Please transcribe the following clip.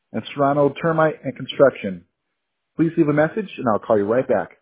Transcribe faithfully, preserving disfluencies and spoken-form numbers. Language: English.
and Serrano Termite and Construction. Please leave a message and I'll call you right back.